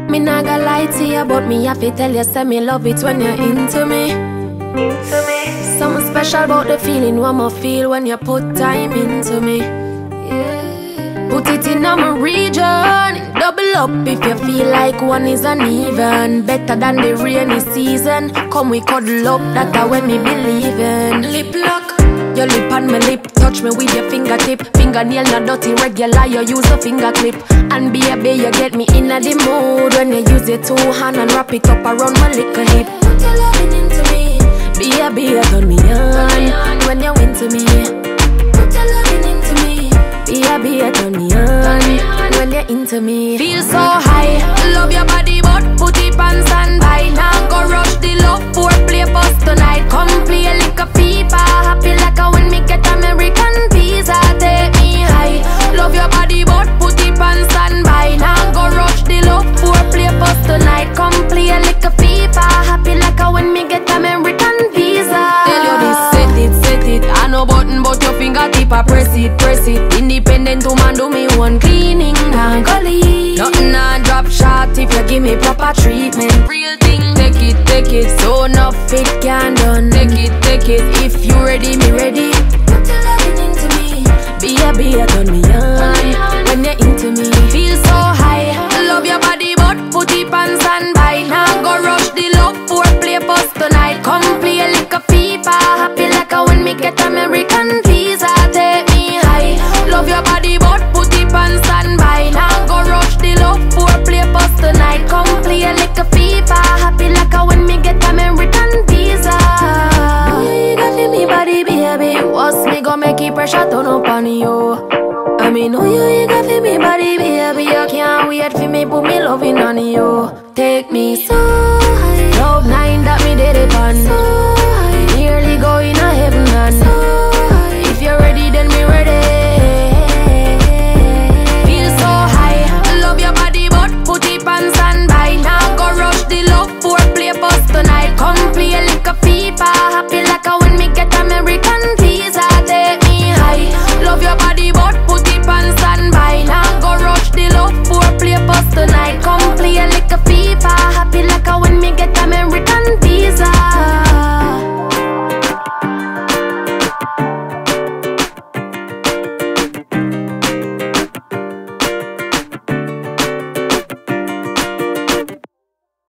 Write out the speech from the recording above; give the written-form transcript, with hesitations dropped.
Me nah gonna lie to you, but me have to tell you, say me love it when you're into me. Something special about the feeling one I feel when you put time into me. Put it in my region, double up if you feel like one is uneven. Better than the rainy season. Come we cuddle up, that's when me believe in. Lip lock, your lip on my lip. Touch me with your fingertip. Fingernail not dirty, regular, you use a finger clip. And baby, you get me in the mood when you use your two hand and wrap it up around my little hip. Put your loving into me. Baby, you turn me on when you're into me. Put your loving into me. Baby, you turn me on when you're into me. Feel so high, love your body but put it on standby. Now go rush the love for play bus tonight. Come play like a FIFA, happy like a when me get American visa. Take me high, love your body but put it on standby. Now go rush the love for play bus tonight. Come play like a FIFA, happy like a when me get American visa. Tell you this, set it. I no button but your fingertip I press it. Independent woman do me one cleaning and gully. Nothing I drop shot if you give me proper treatment. Real thing, take it. So enough it can done. Take it. If you ready, me ready. Put your loving into me. Baby, you turn me on when you're into me. Feel so high, love your body but put it on standby. Now go rush the love for play bus tonight. Come play like a FIFA, happy like a when me get American visa. Take me high, love your body but put it on standby. Now go rush the love for play bus tonight. Come play like a FIFA, happy like a when me get American visa. You got for me body baby, what's me gonna make it pressure turn up on you? I mean, know you got for me body baby, you can't wait for me put me loving on you. Take me so